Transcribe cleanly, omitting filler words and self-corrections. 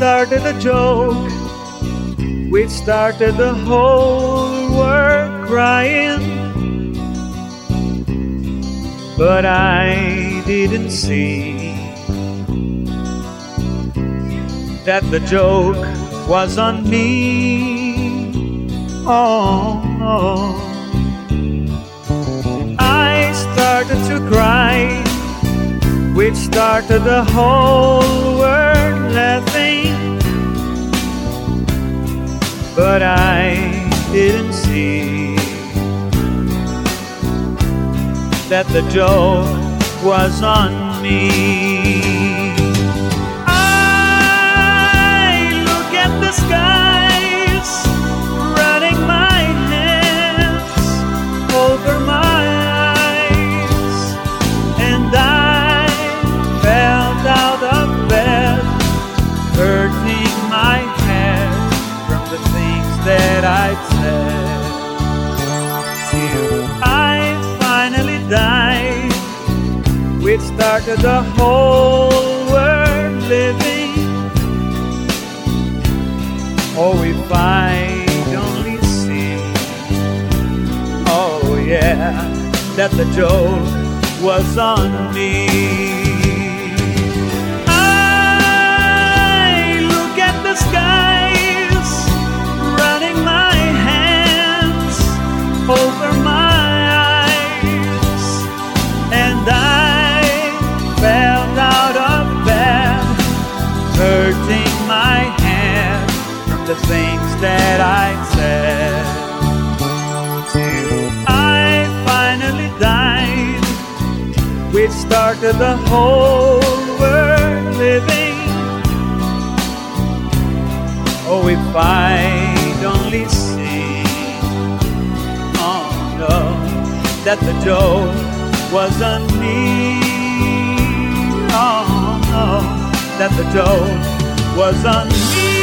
started a joke which started the whole world crying, but I didn't see that the joke was on me. Oh, oh. I started to cry, which started the whole world laughing, but I didn't see that the joke was on me. I look at the skies, running my hands over my eyes, and I fell out of bed, hurting my head from the things that I'd said, till I finally died, which started the whole world living. Oh, if I'd only see, oh yeah, that the joke was on me. I look at the skies, running my hands over my eyes, and I fell out of bed, hurting my head from the things that I said, till I finally died, which started the whole world living. Oh, if I'd only see, oh no, that the joke was on me. Oh no, that the joke was on me.